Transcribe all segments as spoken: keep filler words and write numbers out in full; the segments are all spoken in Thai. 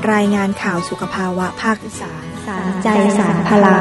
รายงานข่าวสุขภาวะภาคอีสานสารใจสารพลัง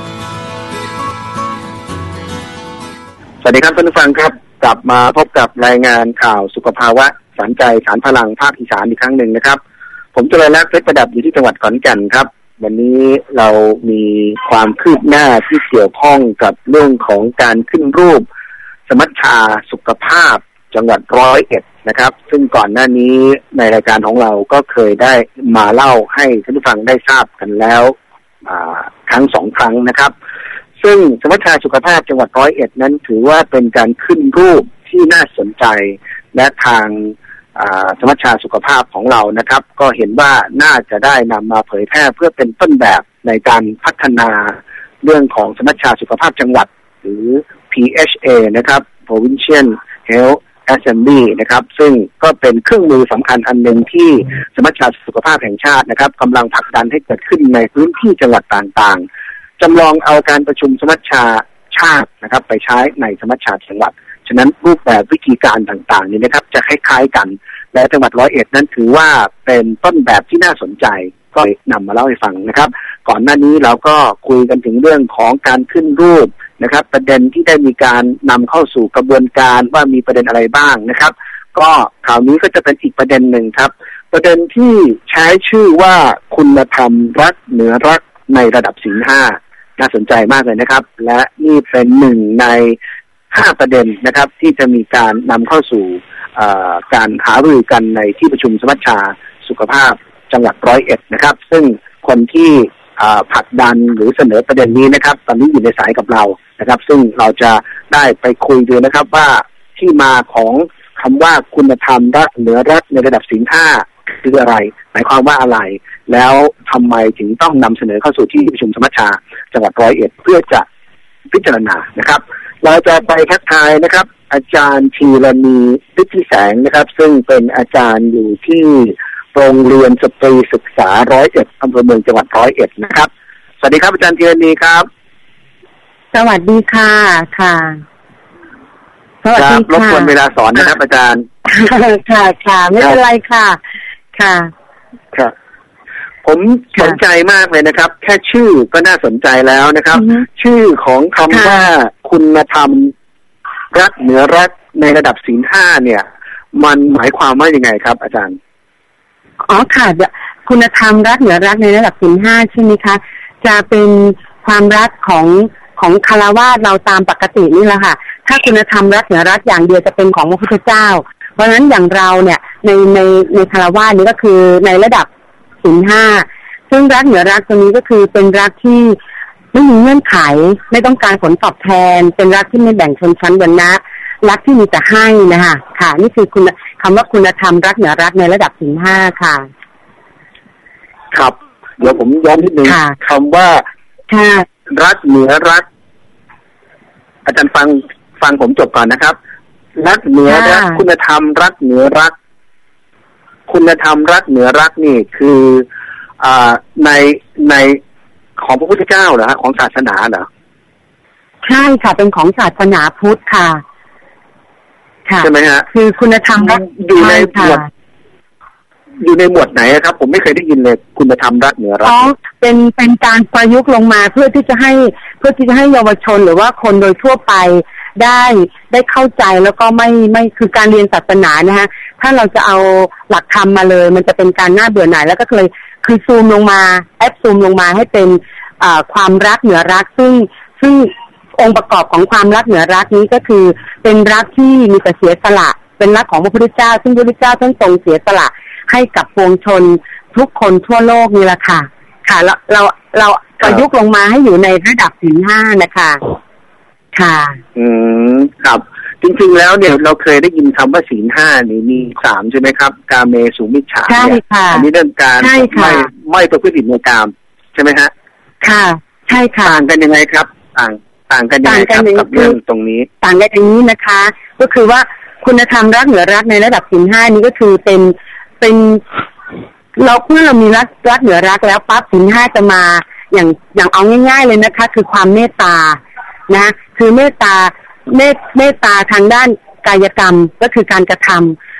สวัสดีครับท่านผู้ฟังครับกลับมาพบกับรายงานข่าวสุขภาวะสารใจสารพลังภาคอีสานอีกครั้งหนึ่งนะครับผมจุลลักษณ์เพชรประดับอยู่ที่จังหวัดขอนแก่นครับวันนี้เรามีความคืบหน้าที่เกี่ยวข้องกับเรื่องของการขึ้นรูปสมัชชาสุขภาพจังหวัดร้อยเอ็ดนะครับซึ่งก่อนหน้านี้ในรายการของเราก็เคยได้มาเล่าให้ท่านผู้ฟังได้ทราบกันแล้วครั้งสองครั้งนะครับซึ่งสมัชชาสุขภาพจังหวัดร้อยเอ็ดนั้นถือว่าเป็นการขึ้นรูปที่น่าสนใจและทางสมัชชาสุขภาพของเรานะครับก็เห็นว่าน่าจะได้นำมาเผยแพร่เพื่อเป็นต้นแบบในการพัฒนาเรื่องของสมัชชาสุขภาพจังหวัดหรือ พี เอช เอ นะครับ Provincial Health Assembly นะครับซึ่งก็เป็นเครื่องมือสำคัญอันหนึ่งที่สมัชชาสุขภาพแห่งชาตินะครับกำลังผลักดันให้เกิดขึ้นในพื้นที่จังหวัดต่างๆจำลองเอาการประชุมสมัชชาชาตินะครับไปใช้ในสมัชชาจังหวัดฉะนั้นรูปแบบวิธีการต่างๆนี้นะครับจะคล้ายๆกันและจังหวัดร้อยเอ็ดนั้นถือว่าเป็นต้นแบบที่น่าสนใจก็นำมาเล่าให้ฟังนะครับก่อนหน้านี้เราก็คุยกันถึงเรื่องของการขึ้นรูปนะครับประเด็นที่ได้มีการนำเข้าสู่กระบวนการว่ามีประเด็นอะไรบ้างนะครับก็ข่าวนี้ก็จะเป็นอีกประเด็นหนึ่งครับประเด็นที่ใช้ชื่อว่าคุณธรรมรักเหนือรักในระดับศีลห้าน่าสนใจมากเลยนะครับและนี่เป็นหนึ่งในห้าประเด็นนะครับที่จะมีการนำเข้าสู่การหารือกันในที่ประชุมสมัชชาสุขภาพจังหวัดร้อยเอ็ดนะครับซึ่งคนที่ผลักดันหรือเสนอประเด็นนี้นะครับตอนนี้อยู่ในสายกับเรานะครับซึ่งเราจะได้ไปคุยดูนะครับว่าที่มาของคำว่าคุณธรรมรักเหนือรักในระดับศีลห้าคืออะไรหมายความว่าอะไรแล้วทำไมถึงต้องนำเสนอเข้าสู่ที่ประชุมสมัชชาจังหวัดร้อยเอ็ดเพื่อจะพิจารณานะครับเราจะไปทักทายนะครับอาจารย์ธีรณีฤทธิแสงนะครับซึ่งเป็นอาจารย์อยู่ที่โรงเรียนสตรีศึกษาร้อยเอ็ดอำเภอเมืองจังหวัดร้อยเอ็ดนะครับสวัสดีครับอาจารย์ธีรณีครับสวัสดีค่ะค่ะสวัสดีค่ะรบกวนเวลาสอนนะครับอาจารย์ค่ะค่ะไม่เป็นไรค่ะค่ะครับผมสนใจมากเลยนะครับแค่ชื่อก็น่าสนใจแล้วนะครับชื่อของคำว่าคุณธรรมรักเหนือรักในระดับศีลห้าเนี่ยมันหมายความว่ายังไงครับอาจารย์อ๋อค่ะคุณธรรมรักเหนือรักในระดับศีลห้าใช่ไหมคะจะเป็นความรักของของคฤหัสถ์เราตามปกตินี่แหละค่ะถ้าคุณธรรมรักเหนือรักอย่างเดียวจะเป็นของพระพุทธเจ้าเพราะฉะนั้นอย่างเราเนี่ยในในในคฤหัสถ์นี้ก็คือในระดับศีลห้าซึ่งรักเหนือรักตรงนี้ก็คือเป็นรักที่ไม่มีเงื่อนไขไม่ต้องการผลตอบแทนเป็นรักที่ไม่แบ่งชนชั้นวรรณะรักที่มีแต่ให้นะคะค่ะนี่คือคุณคำว่าคุณธรรมรักเหนือรักในระดับศีลห้าค่ะครับเดี๋ยวผมย้อนนิดนึงคำว่ารักเหนือรักอาจารย์ฟังฟังผมจบก่อนนะครับรักเหนือรักคุณธรรมรักเหนือรักคุณธรรมรักเหนือรักนี่คืออ่าในในของพระพุทธเจ้าเหรอฮะของศาสนาเหรอใช่ค่ะเป็นของศาสนาพุทธค่ะค่ะใช่ไหมฮะคือคุณธรรมรักอยู่ในหมวดอยู่ในหมวดไหนครับผมไม่เคยได้ยินเลยคุณธรรมรักเหนือรักอ๋อเป็นเป็นการประยุกต์ลงมาเพื่อที่จะให้เพื่อที่จะให้เยาวชนหรือว่าคนโดยทั่วไปได้ได้เข้าใจแล้วก็ไม่ไม่คือการเรียนศาสนานะฮะถ้าเราจะเอาหลักธรรมมาเลยมันจะเป็นการน่าเบื่อหน่ายแล้วก็เลยคือซูมลงมาแอปซูมลงมาให้เป็นอ่าความรักเหนือรักซึ่งซึ่งองค์ประกอบของความรักเหนือรักนี้ก็คือเป็นรักที่มีแต่เสียสละเป็นรักของพระพุทธเจ้าซึ่งพระพุทธเจ้าท่านทรงเสียสละให้กับปวงชนทุกคนทั่วโลกนี่แหละค่ะค่ะเราเราเราประยุกต์ลงมาให้อยู่ในระดับศีลห้านะคะค่ะอืมครับจริงๆแล้วเนี่ยเราเคยได้ยินคำว่าศีลห้านี่มีสามใช่ไหมครับกาเมสุมิจฉาเนี่ยอันนี้เรื่องการไม่ไม่ประพฤติผิดในกามใช่ไหมฮะค่ะใช่ค่ะต่างกันยังไงครับต่างต่างกันยังไงครับกับเรื่องตรงนี้ต่างกันอย่างนี้นะคะก็คือว่าคุณธรรมรักเหนือรักในระดับศีลห้านี้ก็คือเป็นเป็นเราเมื่อเรามีรักรักเหนือรักแล้วปั๊บศีลห้าจะมาอย่างอย่างเอาง่ายๆเลยนะคะคือความเมตตานะคือเมตตาเมตเมตตาทางด้านกายกรรมก็คือการกระทำ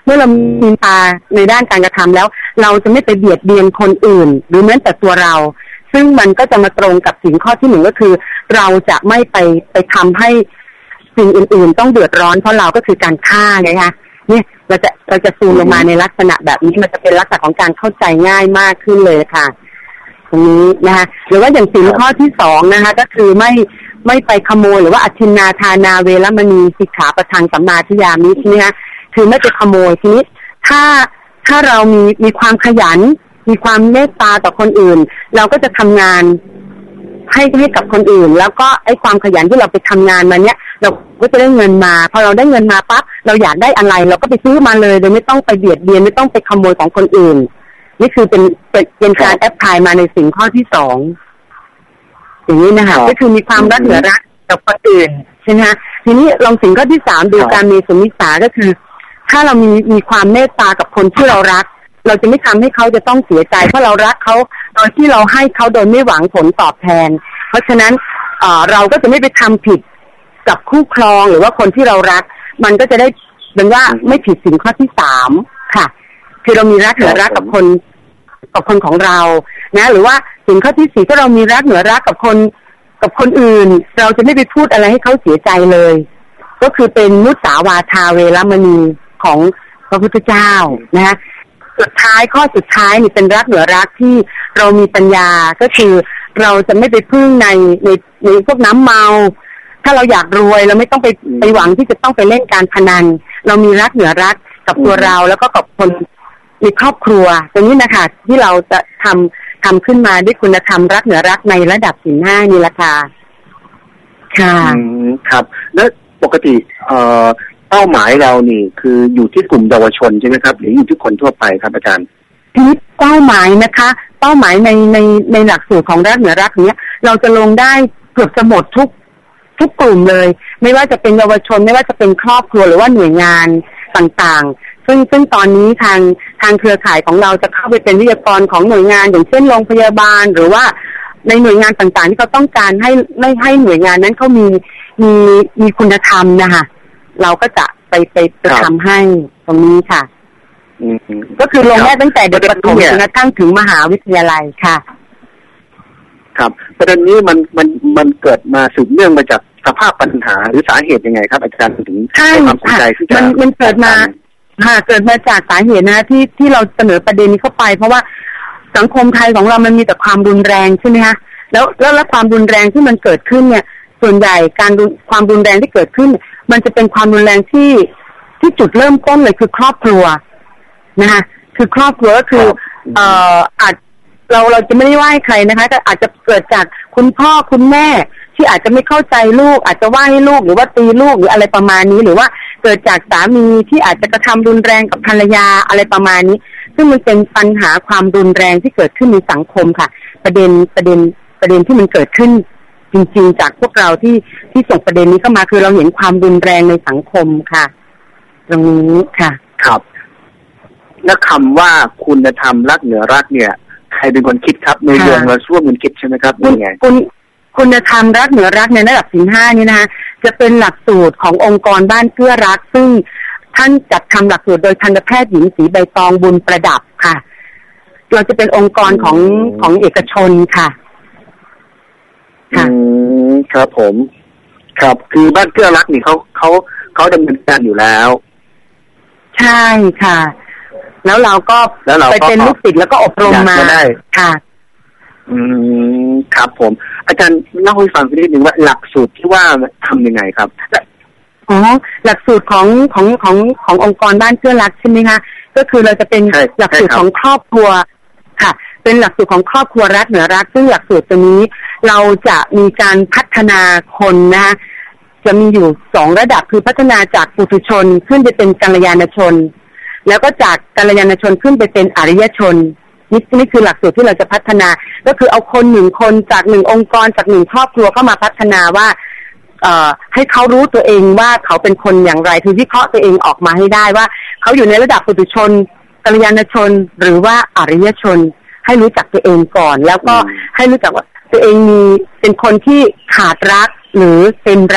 เมื่อเรามีตาในด้านการกระทำแล้วเราจะไม่ไปเบียดเบียนคนอื่นหรือแม้แต่ตัวเราซึ่งมันก็จะมาตรงกับสิ่งข้อที่หนึ่งก็คือเราจะไม่ไปไปทำให้สิ่งอื่นๆต้องเดือดร้อนเพราะเราก็คือการฆ่าไงคะเนี่ยเราจะเราจะซูมลงมาในลักษณะแบบนี้มันจะเป็นลักษณะของการเข้าใจง่ายมากขึ้นเลยค่ะตรงนี้นะคะหรือว่าอย่างสิ่งข้อที่สองนะคะก็คือไม่ไม่ไปขโมยหรือว่าอทินนาทานาเวรมณีสิกขาปะทังสัมมาทิฏฐิมิใช่ไหมคะคือไม่ไปขโมยทีนี้ถ้าถ้าเรามีมีความขยันมีความเมตตาต่อคนอื่นเราก็จะทำงานให้ให้กับคนอื่นแล้วก็ไอ้ความขยันที่เราไปทำงานมาเนี้ยเราก็จะได้เงินมาพอเราได้เงินมาปั๊บเราอยากได้อะไรเราก็ไปซื้อมาเลยโดยไม่ต้องไปเบียดเบียนไม่ต้องไปขโมยของคนอื่นนี่คือเป็นเป็นเป็นการแอพพลายมาในสิ่งข้อที่สองอย่างนี้นะคะก็คือมีความรักเหนือรักกับคนอื่นใช่ไหมคะทีนี้ลองสิ่งข้อที่สามดูการมีสุมิสาก็คือถ้าเรามีมีความเมตตากับคนที่เรารักเราจะไม่ทำให้เขาจะต้องเสียใจเพราะเรารักเขาโดยที่เราให้เขาโดยไม่หวังผลตอบแทนเพราะฉะนั้นเอ่อเราก็จะไม่ไปทำผิดกับคู่ครองหรือว่าคนที่เรารักมันก็จะได้เป็นว่าไม่ผิดสิ่งข้อที่สามค่ะคือเรามีรักเหนือรักกับคนกับคนของเรานะหรือว่าสิ่งข้อที่สี่ถ้าเรามีรักเหนือรักกับคนกับคนอื่นเราจะไม่ไปพูดอะไรให้เขาเสียใจเลยก็คือเป็นมุสาวาทาเวรมณีของพระพุทธเจ้านะสุดท้ายข้อสุดท้ายนี่เป็นรักเหนือรักที่เรามีปัญญาก็คือเราจะไม่ไปพึ่งในในในพวกน้ำเมาถ้าเราอยากรวยเราไม่ต้องไปไปหวังที่จะต้องไปเล่นการพนันเรามีรักเหนือรักกับตัวเราแล้วก็กับคนในครอบครัวตรงนี้นะคะที่เราจะทำทำขึ้นมาด้วยคุณธรรมรักเหนือรักในระดับศีลห้านี่แหละค่ะค่ะครับแล้วปกติเอ่อเป้าหมายเรานี่คืออยู่ที่กลุ่มเยาวชนใช่ไหมครับหรืออยู่ที่คนทั่วไปครับอาจารย์ที่เป้าหมายนะคะเป้าหมายในในในหลักสูตรของรักเหนือรักเนี้ยเราจะลงได้เกือบจะหมดทุกทุกกลุ่มเลยไม่ว่าจะเป็นเยาวชนไม่ว่าจะเป็นครอบครัวหรือว่าหน่วยงานต่างๆซึ่งซึ่งตอนนี้ทางทางเครือข่ายของเราจะเข้าไปเป็นวิทยากรของหน่วยงานอย่างเช่นโรงพยาบาลหรือว่าในหน่วยงานต่างๆที่เขาต้องการให้ไม่ให้หน่วยงานนั้นเขามีมีมีคุณธรรมนะคะเราก็จะไปไปไปทำให้ตรงนี้ค่ะก็คือลงได้ตั้งแต่เด็กประถมจนกระทั่งถึงมหาวิทยาลัยค่ะครับประเด็นนี้มันมันมันเกิดมาสืบเนื่องมาจากสภาพปัญหาหรือสาเหตุยังไงครับอาจารย์ถึงให้ความสนใจที่จะมันมันเกิดมาค่ะเกิดมาจากสาเหตุนะที่ที่เราเสนอประเด็นนี้เข้าไปเพราะว่าสังคมไทยของเรามันมีแต่ความรุนแรงใช่ไหมคะแล้วแล้วและความรุนแรงที่มันเกิดขึ้นเนี่ยส่วนใหญ่การความรุนแรงที่เกิดขึ้นมันจะเป็นความรุนแรงที่ที่จุดเริ่มต้นเลยคือครอบครัวนะคะคือครอบครัวก็คือเอ่ออาจเราเราจะไม่ได้ว่าให้ใครนะคะแต่อาจจะเกิดจากคุณพ่อคุณแม่ที่อาจจะไม่เข้าใจลูกอาจจะว่าให้ลูกหรือว่าตีลูกหรืออะไรประมาณนี้หรือว่าเกิดจากสามีที่อาจจะกระทำรุนแรงกับภรรยาอะไรประมาณนี้ซึ่งมันเป็นปัญหาความรุนแรงที่เกิดขึ้นในสังคมค่ะประเด็นประเด็นประเด็นที่มันเกิดขึ้นจริงๆจากพวกเราที่ที่ส่งประเด็นนี้เข้ามาคือเราเห็นความรุนแรงในสังคมค่ะตรงนี้ค่ะครับและคำว่าคุณธรรมรักเหนือรักเนี่ยใครเป็นคนคิดครับในเรื่องเราช่วยกันคิดใช่ไหมครับเป็นไงคุณคุณธรรมรักเหนือรักในระดับศีลห้านี่นะคะจะเป็นหลักสูตรขององค์กรบ้านเพื่อรักซึ่งท่านจัดทำหลักสูตรโดยทันตแพทย์หญิงศรีใบตองบุญประดับค่ะเราจะเป็นองค์กรของของเอกชนค่ะค่ะครับผมครับคือบ้านเพื่อรักนี่เขาเขาเขาดำเนินการอยู่แล้วใช่ค่ะแล้วเราก็ไปเป็นลูกศิษย์แล้วก็อบรมมาค่ะอืมครับผมอาจารย์เล่าให้ฟังสักนิดนึงว่าหลักสูตรที่ว่าทำยังไงครับอ๋อหลักสูตรของของของขององค์กรบ้านเพื่อรักใช่ไหมคะก็คือเราจะเป็นหลักสูตรของครอบครัวค่ะเป็นหลักสูตรของครอบครัวรักเหนือรักซึ่งหลักสูตรตัวนี้เราจะมีการพัฒนาคนนะคะจะมีอยู่สองระดับคือพัฒนาจากปุถุชนขึ้นไปเป็นกัลยาณชนแล้วก็จากกัลยาณชนขึ้นไปเป็นอริยชนนี่นี่คือหลักสูตรที่เราจะพัฒนาก็คือเอาคนหนึ่งคนจากหนึ่งองค์กรจากหนึ่งครอบครัวเข้ามาพัฒนาว่าเอ่อให้เขารู้ตัวเองว่าเขาเป็นคนอย่างไรคือวิเคราะห์ตัวเองออกมาให้ได้ว่าเขาอยู่ในระดับปุถุชนกัลยาณชนหรือว่าอริยชนให้รู้จักตัวเองก่อนแล้วก็ให้รู้จักว่าตัวเองมีเป็นคนที่ขาดรักหรือเป็นรัก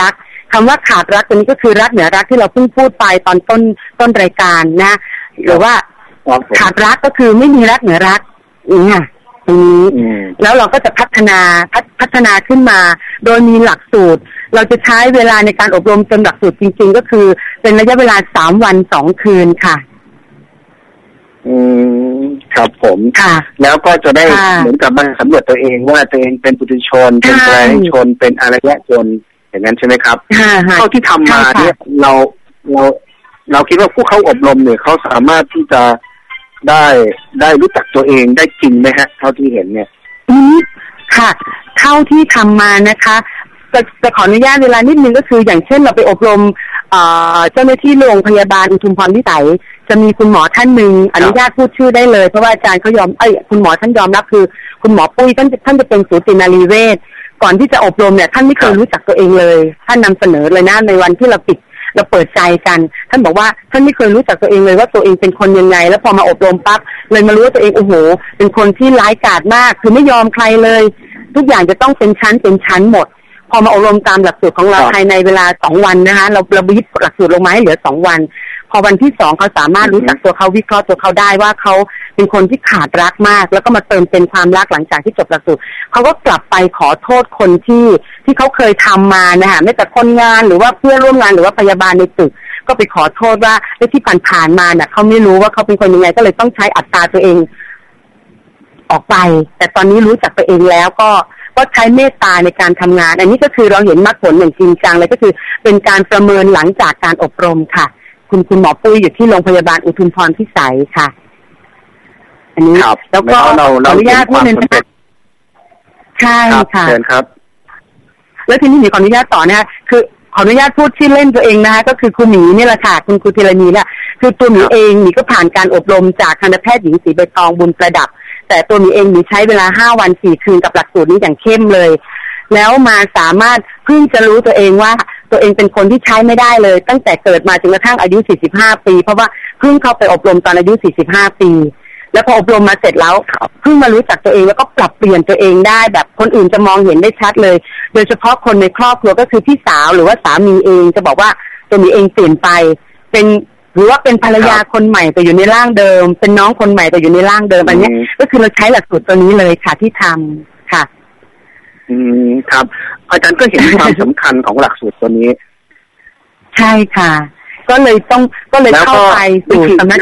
คำว่าขาดรักตัวนี้ก็คือรักเหนือรักที่เราเพิ่งพูดไปตอนต้นต้นรายการนะหรือว่าขาดรักก็คือไม่มีรักเหนือรักอย่างเงี้ยตรงนี้แล้วเราก็จะพัฒนาพัฒนาขึ้นมาโดยมีหลักสูตรเราจะใช้เวลาในการอบรมเต็มหลักสูตรจริงๆก็คือเป็นระยะเวลาสามวันสองคืนค่ะอืมครับผมค่ะแล้วก็จะได้เหมือนกับมาสำรวจตัวเองว่าตัวเองเป็นปุถุชนเป็นแปลงชนเป็นอารยชนอย่างนั้นใช่ไหมครับเท่าที่ทำมาเนี่ยเราเราเราคิดว่าผู้เข้าอบรมเนี่ยเขาสามารถที่จะได้ได้รู้จักตัวเองได้จริงไหมฮะเท่าที่เห็นเนี่ยอืมค่ะเท่าที่ทำมานะคะจะจะขออนุญาตเวลานิดนึงก็คืออย่างเช่นเราไปอบรมเจ้าหน้าที่โรงพยาบาลอุทุมพรพิสัยจะมีคุณหมอท่านหนึ่งอนุญาตพูดชื่อได้เลยเพราะว่าอาจารย์เขายอมเอ้ยคุณหมอท่านยอมรับคือคุณหมอปุ้ยท่านท่านจะเป็นสูตินารีเวชก่อนที่จะอบรมเนี่ยท่านไม่เคยรู้จักตัวเองเลยท่านนำเสนอเลยนะในวันที่เราปิดเราเปิดใจกันท่านบอกว่าท่านไม่เคยรู้จักตัวเองเลยว่าตัวเองเป็นคนยังไงแล้วพอมาอบรมปั๊บเลยมารู้ว่าตัวเองโอ้โหเป็นคนที่ร้ายกาจมากคือไม่ยอมใครเลยทุกอย่างจะต้องเป็นชั้นเป็นชั้นหมดพอมาอบรมตามหลักสูตรของเราภายในเวลาสองวันนะคะเราเรายึดหลักสูตรลงมาให้เหลือสองวันพอวันที่สองเขาสามารถรู้จักตัวเขาวิเคราะห์ตัวเขาได้ว่าเขาเป็นคนที่ขาดรักมากแล้วก็มาเติมเป็นความรักหลังจากที่จบหลักสูตรเขาก็กลับไปขอโทษคนที่ที่เขาเคยทำมานะคะไม่แต่คนงานหรือว่าเพื่อนร่วมงานหรือว่าพยาบาลในตึกก็ไปขอโทษว่าที่ผ่านๆมาเนี่ยเขาไม่รู้ว่าเขาเป็นคนยังไงก็เลยต้องใช้อัตราตัวเองออกไปแต่ตอนนี้รู้จักตัวเองแล้วก็ก็ใช้เมตตาในการทำงานอันนี้ก็คือเราเห็นมรรคผลอย่างจริงจังเลยก็คือเป็นการประเมินหลังจากการอบรมค่ะคุณคุณหมอปุ้ยอยู่ที่โรงพยาบาลอุทุมพรพิสัยค่ะอันนี้แล้วก็ขออนุญาตพูดนึงนะคะใช่ค่ะเชิญครับแล้วทีนี้หนูขออนุญาตต่อนะคะคือขออนุญาตพูดชื่อเล่นตัวเองนะคะก็คือครูหมีนี่แหละค่ะคุณครูธีรณีเนี่ยคือตัวหมีเองหมีก็ผ่านการอบรมจากคณะแพทย์หญิงศรีใบตองบุญประดับแต่ตัวหมีเองหมีใช้เวลาห้าวันสี่คืนกับหลักสูตรนี้อย่างเข้มเลยแล้วมาสามารถเพิ่งจะรู้ตัวเองว่าตัวเองเป็นคนที่ใช้ไม่ได้เลยตั้งแต่เกิดมาจนกระทั่งอายุสี่สิบห้าปีเพราะว่าเพิ่งเข้าไปอบรมตอนอายุสี่สิบห้าปีแล้วพออบรมมาเสร็จแล้วเพิ่งมารู้จักตัวเองแล้วก็ปรับเปลี่ยนตัวเองได้แบบคนอื่นจะมองเห็นได้ชัดเลยโดยเฉพาะคนในครอบครัวก็คือพี่สาวหรือว่าสามีเองจะบอกว่าตัวหมีเองเปลี่ยนไปเป็นหรือว่าเป็นภรรยาคนใหม่แต่อยู่ในร่างเดิมเป็นน้องคนใหม่แต่อยู่ในร่างเดิมอันนี้ก็คือเราใช้หลักสูตรตัวนี้เลยค่ะที่ทำค่ะอืมครับอาจารย์ก็เห็นความสำคัญของหลักสูตรตัวนี้ใช่ค่ะก็เลยต้องก็เลยเข้าไปสู่สำนัก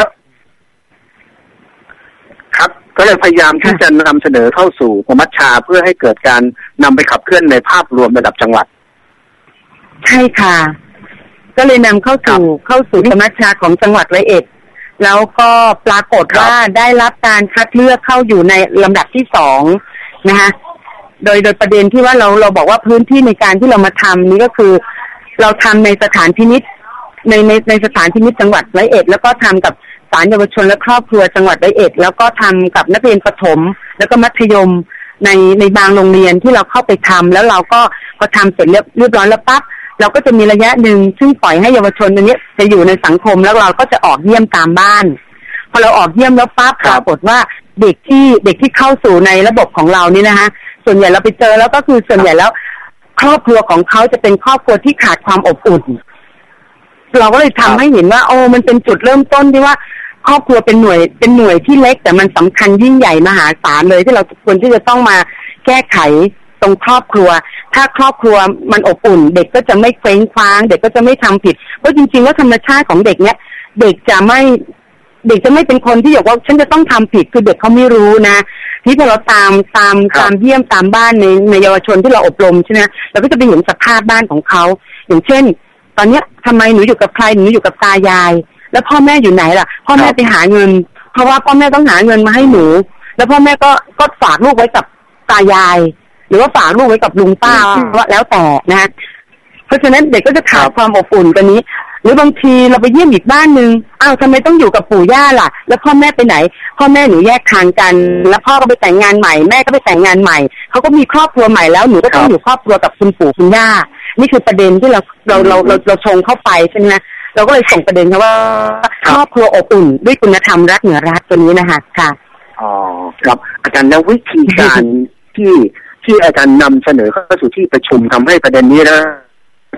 ครับก็เลยพยายามที่จะนำเสนอเข้าสู่สมัชชาเพื่อให้เกิดการนำไปขับเคลื่อนในภาพรวมระดับจังหวัดใช่ค่ะก็เลยนำเข้าสู่เข้าสู่สมัชชาของจังหวัดร้อยเอ็ดแล้วก็ปรากฏว่าได้รับการคัดเลือกเข้าอยู่ในลำดับที่สองนะคะโดยโดยประเด็นที่ว่าเราเราบอกว่าพื้นที่ในการที่เรามาทำนี้ก็คือเราทำในสถานพินิจในในในสถานพินิจจังหวัดร้อยเอ็ดแล้วก็ทำกับศาลเยาวชนและครอบครัวจังหวัดร้อยเอ็ดแล้วก็ทำกับนักเรียนประถมแล้วก็มัธยมในในบางโรงเรียนที่เราเข้าไปทำแล้วเราก็พอทำเสร็จเรียบเรียบร้อยแล้วปั๊บเราก็จะมีระยะหนึ่งซึ่งปล่อยให้เยาวชนตัวนี้จะอยู่ในสังคมแล้วเราก็จะออกเยี่ยมตามบ้านพอเราออกเยี่ยมแล้วปั๊บปรากฏว่าเด็กที่เด็กที่เข้าสู่ในระบบของเรานี่นะคะส่วนใหญ่เราไปเจอแล้วก็คือส่วนใหญ่แล้วครอบครัวของเขาจะเป็นครอบครัวที่ขาดความอบอุ่นเราก็เลยทำให้เห็นว่าโอ้มันเป็นจุดเริ่มต้นที่ว่าครอบครัวเป็นหน่วยเป็นหน่วยที่เล็กแต่มันสำคัญยิ่งใหญ่มหาศาลเลยที่เราควรที่จะต้องมาแก้ไขตรงครอบครัวถ้าครอบครัวมันอบอุ่นเด็กก็จะไม่เคว้งคว้างเด็กก็จะไม่ทำผิดเพราะจริงๆแล้วธรรมชาติของเด็กเนี้ยเด็กจะไม่เด็กจะไม่เป็นคนที่บอกว่าฉันจะต้องทำผิดคือเด็กเขาไม่รู้นะที่พอเราตามตามตามเยี่ยมตามบ้านในในเยาวชนที่เราอบรมใช่ไหมเราก็จะไปเห็นสภาพบ้านของเขาอย่างเช่นตอนเนี้ยทำไมหนูอยู่กับใครหนูอยู่กับตายายแล้วพ่อแม่อยู่ไหนล่ะพ่อแม่ไปหาเงินเพราะว่าพ่อแม่ต้องหาเงินมาให้หนูแล้วพ่อแม่ก็ก็ฝากลูกไว้กับตายายหรือว่าฝากลูกไว้กับลุงป้าว่าแล้วแต่นะเพราะฉะนั้นเด็กก็จะขาดความอบอุ่นตัวนี้หรือบางทีเราไปเยี่ยมอีกบ้านนึงอ้าวทำไมต้องอยู่กับปู่ย่าล่ะแล้วพ่อแม่ไปไหนพ่อแม่หนูแยกทางกันแล้วพ่อก็ไปแต่งงานใหม่แม่ก็ไปแต่งงานใหม่เขาก็มีครอบครัวใหม่แล้วหนูก็ต้องอยู่ครอบครัวกับคุณปู่คุณย่านี่คือประเด็นที่เราเราเราเราเราชงเข้าไปใช่ไหมเราก็เลยส่งประเด็นว่าครอบครัวอบอุ่นด้วยคุณธรรมรักเหนือรักตัวนี้นะคะค่ะอ๋อครับอาจารย์แล้ววิธีการที่ที่อาจารย์นำเสนอเข้าสู่ที่ประชุมทำให้ประเด็นนี้นะ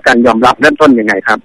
การยอมรับเริ่มต้นยังไงครับ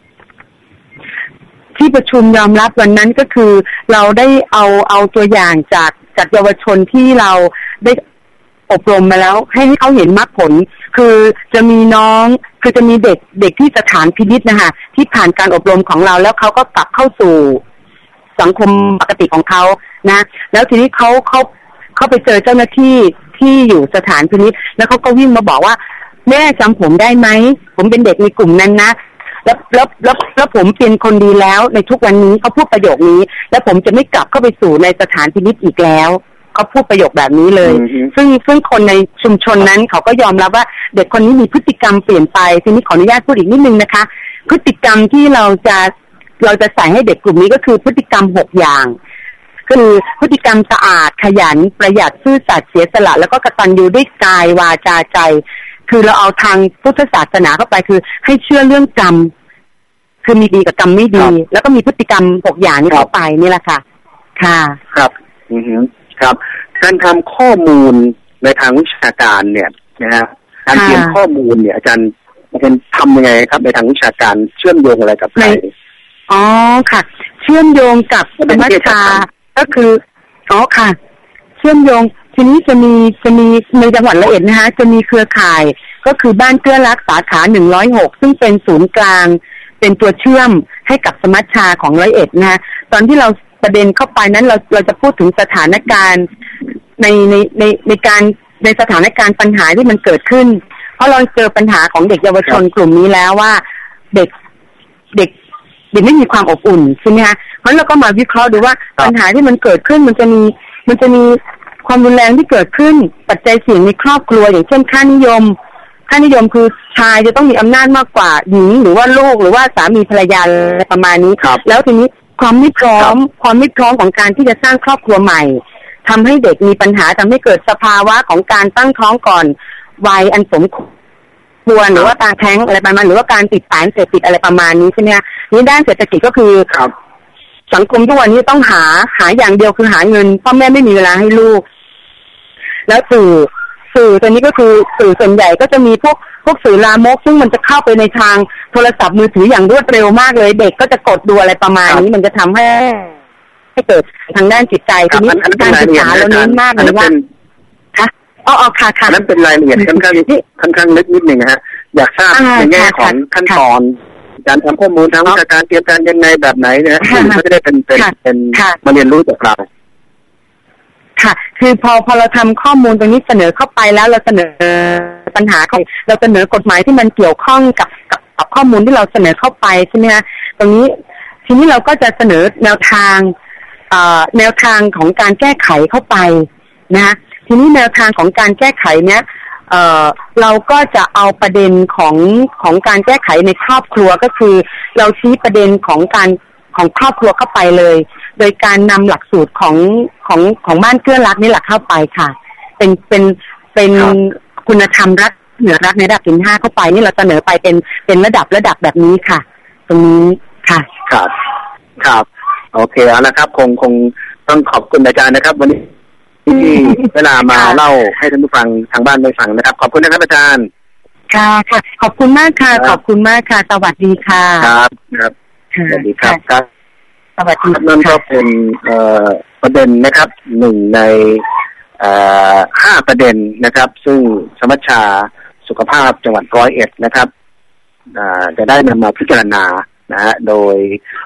ที่ประชุมยอมรับวันนั้นก็คือเราได้เอาเอาตัวอย่างจากจากเยาวชนที่เราได้อบรมมาแล้วให้เขาเห็นมรรคผลคือจะมีน้องคือจะมีเด็กเด็กที่สถานพินิจนะคะที่ผ่านการอบรมของเราแล้วเขาก็กลับเข้าสู่สังคมปกติของเขานะแล้วทีนี้เขาเขาเขาไปเจอเจ้าหน้าที่ที่อยู่สถานพินิจแล้วเขาก็วิ่งมาบอกว่าแม่จำผมได้ไหมผมเป็นเด็กในกลุ่มนั้นนะแล้วแล้วแล้วแล้วผมเป็นคนดีแล้วในทุกวันนี้เขาพูดประโยคนี้แล้วผมจะไม่กลับเข้าไปสู่ในสถานพินิจอีกแล้วเขาพูดประโยคแบบนี้เลย mm-hmm. ซึ่งซึ่งคนในชุมชนนั้นเขาก็ยอมรับว่าเด็กคนนี้มีพฤติกรรมเปลี่ยนไปทีนี้ขออนุญาตพูดอีกนิดนึงนะคะพฤติกรรมที่เราจะเราจะใส่ให้เด็กกลุ่มนี้ก็คือพฤติกรรมหกอย่างคือพฤติกรรมสะอาดขยันประหยัดซื่อสัตย์เสียสละแล้วก็กตัญญูด้วยกายวาจาใจคือเราเอาทางพุทธศาสนาเข้าไปคือให้เชื่อเรื่องกรรมคือมีดีกับกรรมไม่ดีแล้วก็มีพฤติกรรมหกอย่างนี้เข้าไปนี่แหละค่ะค่ะครับอือฮึครับการทำข้อมูลในทางวิชาการเนี่ยนะฮะการเตรียมข้อมูลเนี่ยอาจารย์อาจารย์ทำยังไงครับในทางวิชาการเชื่อมโยงอะไรกับใครอ๋อค่ะเชื่อมโยงกับสมัชชาก็คืออ๋อค่ะเชื่อมโยงทีนี้จะมีจะมีในจังหวัดร้อยเอ็ดนะคะจะมีเครือข่ายก็คือบ้านเกื้อรักสาขาหนึ่งร้อยหกซึ่งเป็นศูนย์กลางเป็นตัวเชื่อมให้กับสมัชชาของร้อยเอ็ดนะคะตอนที่เราประเด็นเข้าไปนั้นเราเราจะพูดถึงสถานการณ์ในในในในการในสถานการณ์ปัญหาที่มันเกิดขึ้นเพราะเราเจอปัญหาของเด็กเยาวชนกลุ่มนี้แล้วว่าเด็กเด็กเด็กไม่มีความอบอุ่นใช่ไหมคะเพราะเราก็มาวิเคราะห์ดูว่าปัญหาที่มันเกิดขึ้นมันจะมีมันจะมีความรุนแรงที่เกิดขึ้นปัจจัยเสี่ยงในครอบครัวอย่างเช่นค่านิยมค่านิยมคือชายจะต้องมีอำนาจมากกว่าหญิงหรือว่าลูกหรือว่าสามีภรรยาอะไรประมาณนี้แล้วทีนี้ความไม่พร้อมความไม่พร้อมของการที่จะสร้างครอบครัวใหม่ทำให้เด็กมีปัญหาทำให้เกิดสภาวะของการตั้งท้องก่อนวัยอันสมควรหรือว่าการแท้งอะไรประมาณหรือว่าการติดสารเสพติดอะไรประมาณนี้ใช่ไหมคะนี่ด้านเศรษฐกิจก็คือสังคมทุกวันนี้ต้องหาหาอย่างเดียวคือหาเงินพ่อแม่ไม่มีเวลาให้ลูกแล้วสื่อสื่อตัวนี้ก็คือสื่อส่วนใหญ่ก็จะมีพวกพวกสื่อลามกซึ่งมันจะเข้าไปในทางโทรศัพท์มือถืออย่างรวดเร็วมากเลยเด็กก็จะกดดูอะไรประมาณนี้มันจะทำให้ให้เกิดทางด้านจิตใจทีนี้การศึกษาเราเน้นมากเลยว่าค่ะอ๋อค่ะค่ะนั่นเป็นรายละเอียดค่อนข้างค่อนข้างลึกนิดนึงนะฮะอยากทราบในแง่ของขั้นตอนการทำข้อมูลทางวิชาการเตรียมการยังไงแบบไหนเนี่ยก็จะได้เป็นเป็นเป็นมาเรียนรู้จากเราค่ะคือพอพอเราทำข้อมูลตรงนี้เสนอเข้าไปแล้วเราเสนอปัญหาเราเสนอกฎหมายที่มันเกี่ยวข้องกับกับข้อมูลที่เราเสนอเข้าไปใช่ไหมคะตรงนี้ทีนี้เราก็จะเสนอแนวทางแนวทางของการแก้ไขเข้าไปนะทีนี้แนวทางของการแก้ไขเนี้ยเอ่อเราก็จะเอาประเด็นของของการแก้ไขในครอบครัวก็คือเราชี้ประเด็นของการของครอบครัวเข้าไปเลยโดยการนำหลักสูตรของของของบ้านเกื้อรักนี่แหละเข้าไปค่ะเป็นเป็นเป็นคุณธรรมรักเหนือรักในระดับที่ห้าเข้าไปนี่เราเสนอไปเป็นเป็นระดับระดับแบบนี้ค่ะตรงนี้ค่ะครับครับโอเคแล้วนะครับคงคงต้องขอบคุณอาจารย์นะครับวันนี้ที่เวลามาเล่าให้ท่านผู้ฟังทางบ้านได้ฟังนะครับขอบคุณนะครับอาจารย์ค่ะค่ะขอบคุณมากค่ะขอบคุณมากค่ะสวัสดีค่ะครับครับสวัสดีครับครับสวัสดีนั่นก็เป็นประเด็นนะครับหนึ่งในห้าประเด็นนะครับซึ่งสมัชชาสุขภาพจังหวัดร้อยเอ็ดนะครับจะได้นำมาพิจารณานะฮะโดย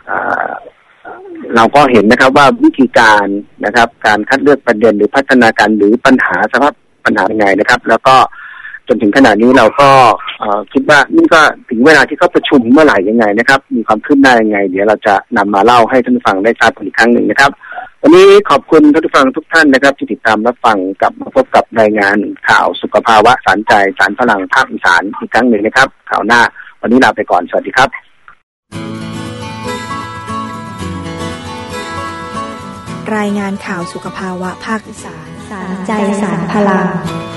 เราก็เห็นนะครับว่าวิธีการนะครับการคัดเลือกประเด็นหรือพัฒนาการหรือปัญหาสภาพปัญหายังไงนะครับแล้วก็จนถึงขณะนี้เราก็คิดว่านี่ก็ถึงเวลาที่เขาประชุมเมื่อไหร่ยังไงนะครับมีความคืบหน้ายังไงเดี๋ยวเราจะนำมาเล่าให้ท่านผู้ฟังได้ทราบอีกครั้งหนึ่งนะครับวันนี้ขอบคุณท่านผู้ฟังทุกท่านนะครับที่ติดตามรับฟังกับมาพบกับรายงานข่าวสุขภาวะสารใจสารพลังภาคอีสานอีกครั้งหนึ่งนะครับข่าวหน้าวันนี้ลาไปก่อนสวัสดีครับรายงานข่าวสุขภาวะภาคอีสานสารใจสารพลัง